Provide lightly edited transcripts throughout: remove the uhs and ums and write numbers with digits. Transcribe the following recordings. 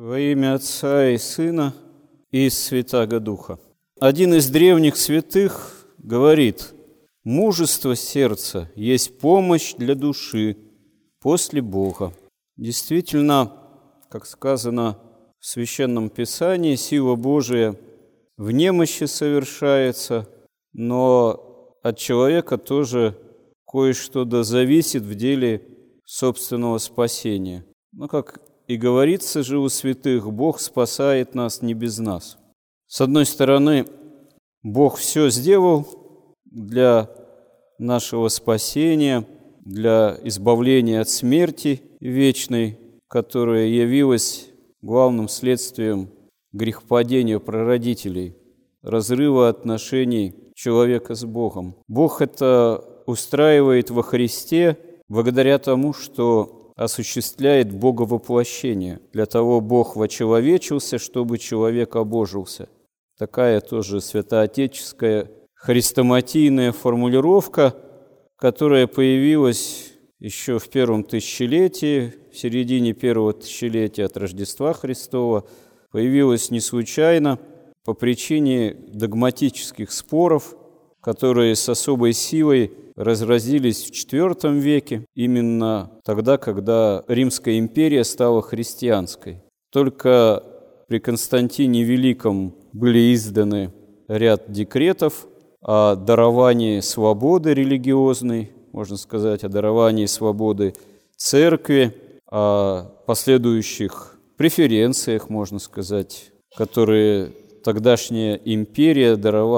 Во имя Отца и Сына и Святаго Духа. Один из древних святых говорит: «Мужество сердца есть помощь для души после Бога». Действительно, как сказано в Священном Писании, сила Божия в немощи совершается, но от человека тоже кое-что да зависит в деле собственного спасения. Но, как и говорится же у святых, Бог спасает нас не без нас. С одной стороны, Бог все сделал для нашего спасения, для избавления от смерти вечной, которая явилась главным следствием грехопадения прародителей, разрыва отношений человека с Богом. Бог это устраивает во Христе благодаря тому, что осуществляет Боговоплощение. Для того Бог вочеловечился, чтобы человек обожился. Такая тоже святоотеческая хрестоматийная формулировка, которая появилась еще в первом тысячелетии, в середине первого тысячелетия от Рождества Христова, появилась не случайно по причине догматических споров, которые с особой силой разразились в IV веке, именно тогда, когда Римская империя стала христианской. Только при Константине Великом были изданы ряд декретов о даровании свободы религиозной, можно сказать, о даровании свободы церкви, о последующих преференциях, можно сказать, которые тогдашняя империя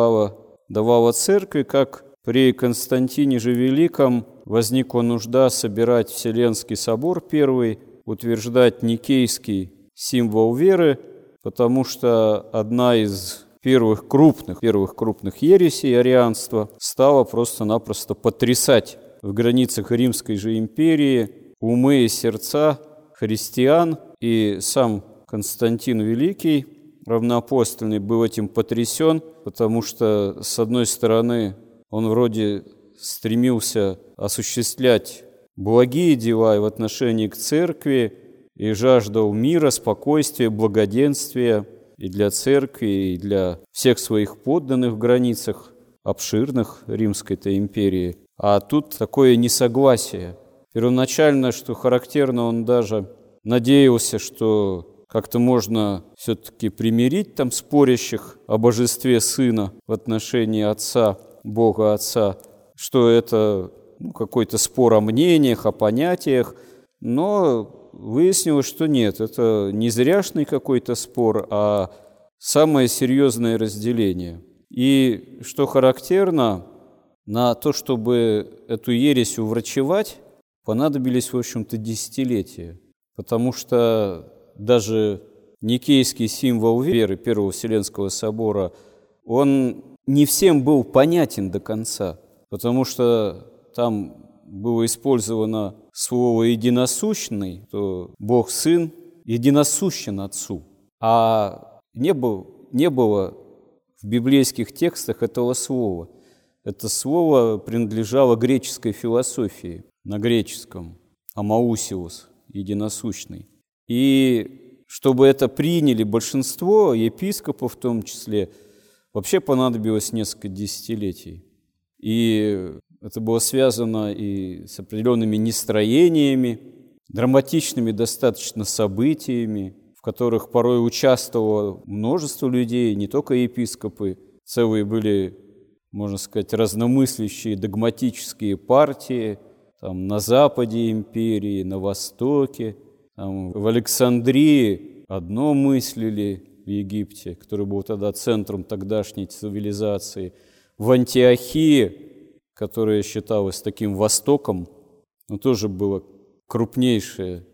давала церкви, как при Константине же Великом возникла нужда собирать Вселенский собор первый, утверждать никейский символ веры, потому что одна из первых крупных ересей арианства стала просто-напросто потрясать в границах Римской же империи умы и сердца христиан, и сам Константин Великий, равноапостольный, был этим потрясен, потому что, с одной стороны, он вроде стремился осуществлять благие дела и в отношении к церкви, и жаждал мира, спокойствия, благоденствия и для церкви, и для всех своих подданных в границах обширных Римской-то империи. А тут такое несогласие. Первоначально, что характерно, он даже надеялся, что как-то можно все-таки примирить там спорящих о божестве Сына в отношении Отца, Бога Отца, что это какой-то спор о мнениях, о понятиях, но выяснилось, что нет, это не зряшный какой-то спор, а самое серьезное разделение. И что характерно, на то, чтобы эту ересь уврачевать, понадобились, в общем-то, десятилетия, потому что даже никейский символ веры Первого Вселенского собора, он не всем был понятен до конца, потому что там было использовано слово «единосущный», то Бог Сын единосущен Отцу, а не было в библейских текстах этого слова. Это слово принадлежало греческой философии, на греческом «амаусиос», единосущный. И чтобы это приняли большинство, епископов в том числе, вообще понадобилось несколько десятилетий. И это было связано и с определенными нестроениями, драматичными достаточно событиями, в которых порой участвовало множество людей, не только епископы. Целые были, можно сказать, разномыслящие догматические партии там, на западе империи, на востоке. Там, в Александрии одно мыслили, в Египте, который был тогда центром тогдашней цивилизации, в Антиохии, которая считалась таким востоком, но тоже был крупнейший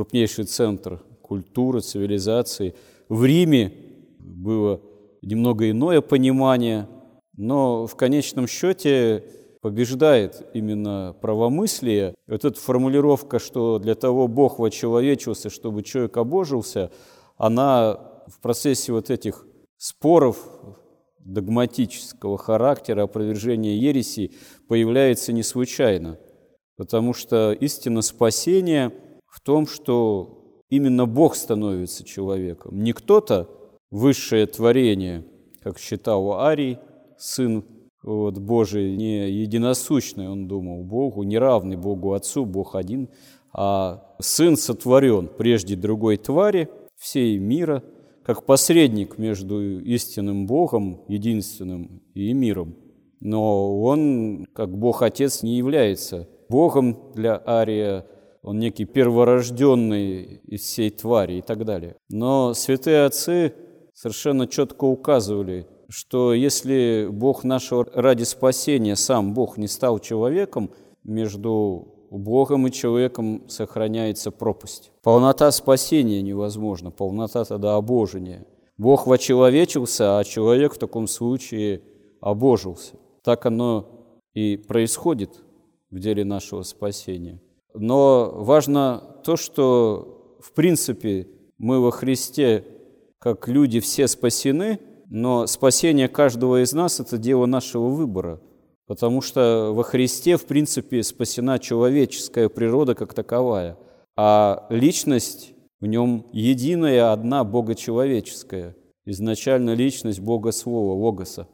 центр культуры, цивилизации. В Риме было немного иное понимание, но в конечном счете побеждает именно правомыслие. Вот эта формулировка, что для того Бог вочеловечился, чтобы человек обожился, она в процессе вот этих споров догматического характера, опровержения ересей появляется не случайно, потому что истина спасения в том, что именно Бог становится человеком. Не кто-то, высшее творение, как считал Арий, Сын Божий, не единосущный, он думал, Богу, не равный Богу Отцу, Бог один, а Сын сотворен прежде другой твари, всей мира, как посредник между истинным Богом, единственным, и миром. Но он, как Бог-Отец, не является Богом для Ария, он некий перворожденный из всей твари и так далее. Но святые отцы совершенно четко указывали, что если Бог нашего ради спасения, сам Бог не стал человеком, между Богом и человеком сохраняется пропасть. Полнота спасения невозможна, полнота тогда обожения. Бог вочеловечился, а человек в таком случае обожился. Так оно и происходит в деле нашего спасения. Но важно то, что в принципе мы во Христе, как люди, все спасены, но спасение каждого из нас – это дело нашего выбора, потому что во Христе, в принципе, спасена человеческая природа как таковая, а личность в нем единая, одна, богочеловеческая, изначально личность Бога Слова, Логоса.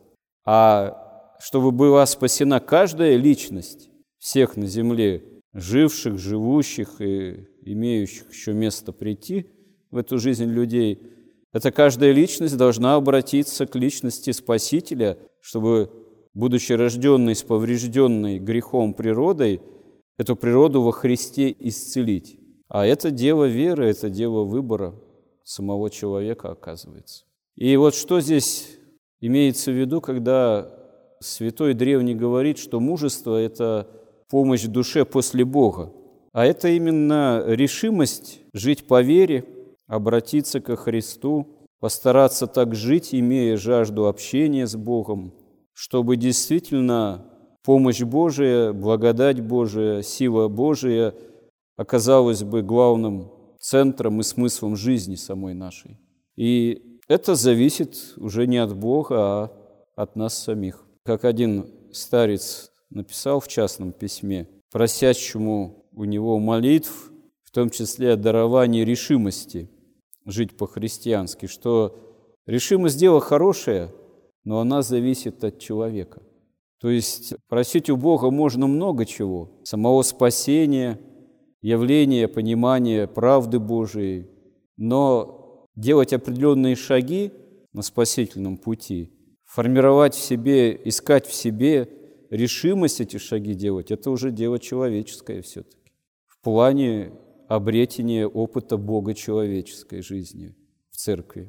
А чтобы была спасена каждая личность всех на земле, живших, живущих и имеющих еще место прийти в эту жизнь людей, эта каждая личность должна обратиться к личности Спасителя, чтобы, будучи рожденной с поврежденной грехом природой, эту природу во Христе исцелить. А это дело веры, это дело выбора самого человека, оказывается. И вот что здесь имеется в виду, когда святой древний говорит, что мужество – это помощь душе после Бога. А это именно решимость жить по вере, обратиться ко Христу, постараться так жить, имея жажду общения с Богом, чтобы действительно помощь Божия, благодать Божия, сила Божия оказалась бы главным центром и смыслом жизни самой нашей. И это зависит уже не от Бога, а от нас самих. Как один старец написал в частном письме, просящему у него молитв, в том числе о даровании решимости жить по-христиански, что решимость – дело хорошее, но она зависит от человека. То есть просить у Бога можно много чего, самого спасения, явления, понимания правды Божией, но делать определенные шаги на спасительном пути, формировать в себе, искать в себе решимость эти шаги делать, это уже дело человеческое все-таки. В плане обретения опыта богочеловеческой жизни в церкви.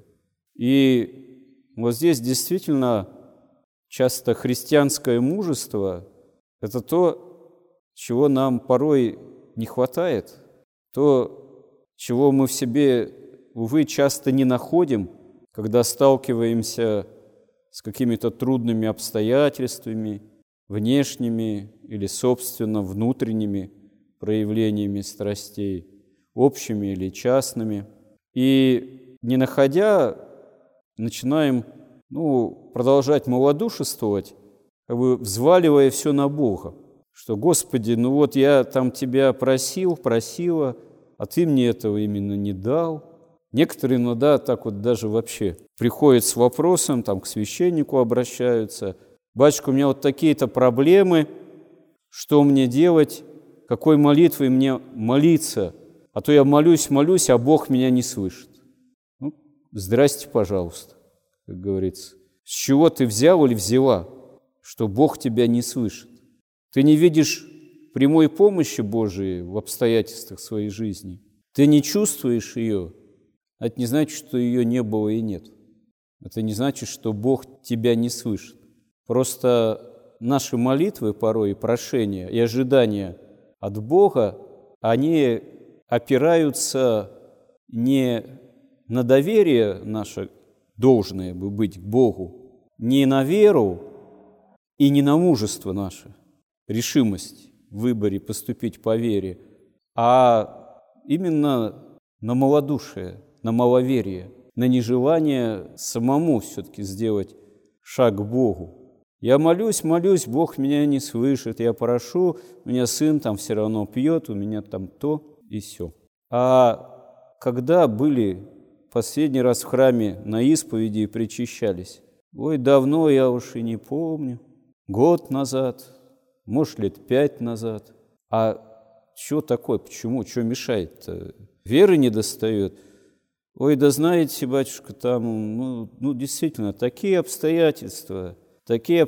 И вот здесь действительно часто христианское мужество – это то, чего нам порой не хватает, то, чего мы в себе, увы, часто не находим, когда сталкиваемся с какими-то трудными обстоятельствами, внешними или, собственно, внутренними проявлениями страстей, общими или частными. И не находя, начинаем продолжать малодушествовать, как бы взваливая все на Бога, что, Господи, вот я там Тебя просила, а Ты мне этого именно не дал. Некоторые иногда так вот даже вообще приходят с вопросом, там к священнику обращаются: «Батюшка, у меня вот такие-то проблемы, что мне делать, какой молитвой мне молиться, а то я молюсь, а Бог меня не слышит». Здрасте, пожалуйста, как говорится. С чего ты взял или взяла, что Бог тебя не слышит? Ты не видишь прямой помощи Божией в обстоятельствах своей жизни. Ты не чувствуешь ее. Это не значит, что ее не было и нет. Это не значит, что Бог тебя не слышит. Просто наши молитвы порой, и прошения, и ожидания от Бога, они опираются не на доверие наше должное бы быть к Богу, не на веру и не на мужество наше, решимость в выборе поступить по вере, а именно на малодушие, на маловерие, на нежелание самому все-таки сделать шаг к Богу. Я молюсь, Бог меня не слышит, я прошу, у меня сын там все равно пьет, у меня там то и сё. А когда были последний раз в храме на исповеди и причащались? Ой, давно я уж и не помню. Год назад, может, лет 5 назад. А что такое? Почему? Что мешает-то? Веры не достает. Ой, да знаете, батюшка, там, действительно, такие обстоятельства, такие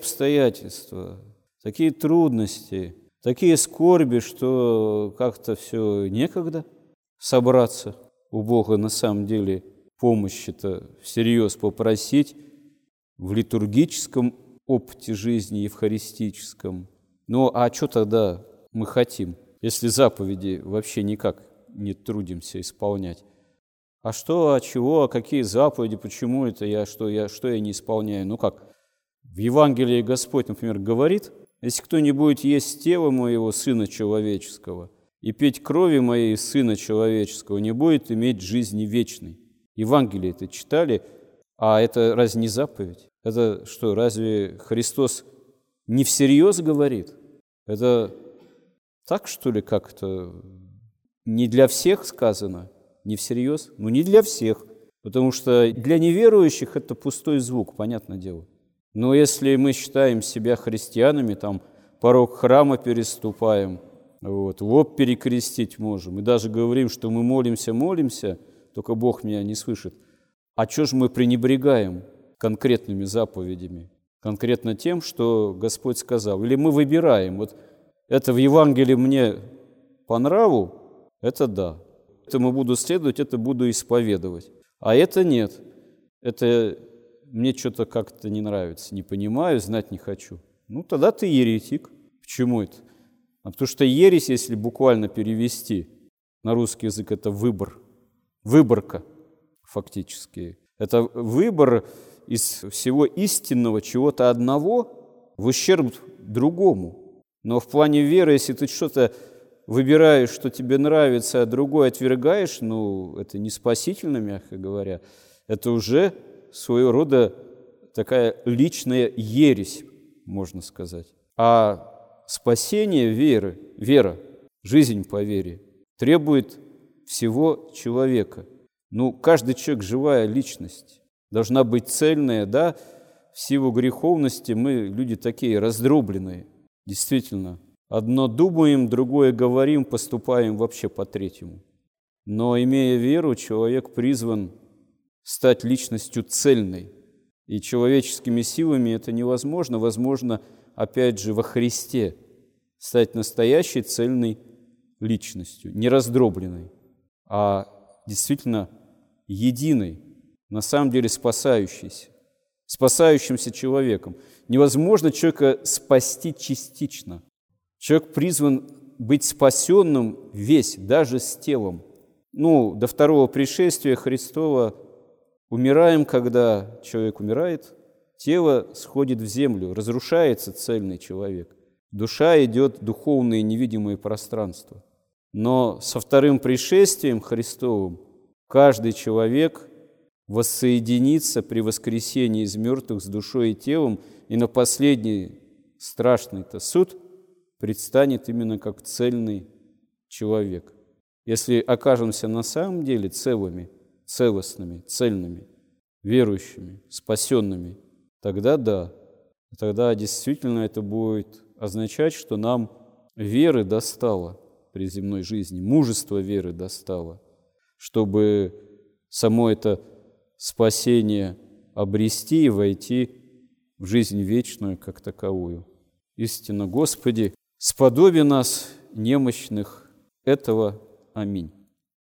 трудности, такие скорби, что как-то все некогда собраться у Бога на самом деле помощи-то всерьез попросить в литургическом опыте жизни, евхаристическом. Ну, а что тогда мы хотим, если заповеди вообще никак не трудимся исполнять? А что, а чего, а какие заповеди, почему это я не исполняю? Ну как, в Евангелии Господь, например, говорит: если кто не будет есть тела моего Сына Человеческого и пить крови моей Сына Человеческого, не будет иметь жизни вечной. Евангелие это читали, а это разве не заповедь? Это что, разве Христос не всерьез говорит? Это так, что ли, как-то не для всех сказано? Не всерьез? Ну, не для всех, потому что для неверующих это пустой звук, понятное дело. Но если мы считаем себя христианами, там порог храма переступаем, лоб перекрестить можем, и даже говорим, что мы молимся, только Бог меня не слышит. А что же мы пренебрегаем конкретными заповедями? Конкретно тем, что Господь сказал. Или мы выбираем, вот это в Евангелии мне по нраву, это да. Этому буду следовать, это буду исповедовать. А это нет. Это мне что-то как-то не нравится, не понимаю, знать не хочу. Ну, тогда ты еретик. Почему это? Потому что ересь, если буквально перевести на русский язык, это выбор. Выборка, фактически. Это выбор из всего истинного чего-то одного в ущерб другому. Но в плане веры, если ты что-то выбираешь, что тебе нравится, а другое отвергаешь, это не спасительно, мягко говоря. Это уже своего рода такая личная ересь, можно сказать. А спасение вера, жизнь по вере, требует всего человека. Каждый человек – живая личность, должна быть цельная, да? В силу греховности мы люди такие раздробленные, действительно. Одно думаем, другое говорим, поступаем вообще по-третьему. Но, имея веру, человек призван стать личностью цельной. И человеческими силами это невозможно. Возможно, опять же, во Христе стать настоящей цельной личностью, не раздробленной, а действительно единой, на самом деле спасающимся человеком. Невозможно человека спасти частично. Человек призван быть спасенным весь, даже с телом. До второго пришествия Христова умираем, когда человек умирает, тело сходит в землю, разрушается цельный человек. Душа идет в духовное невидимое пространство. Но со вторым пришествием Христовым каждый человек воссоединится при воскресении из мертвых с душой и телом, и на последний страшный-то суд предстанет именно как цельный человек. Если окажемся на самом деле целыми, целостными, цельными, верующими, спасенными, тогда да, тогда действительно это будет означать, что нам веры достало при земной жизни, мужество веры достало, чтобы само это спасение обрести и войти в жизнь вечную как таковую. Истинно, Господи, сподоби нас, немощных, этого. Аминь.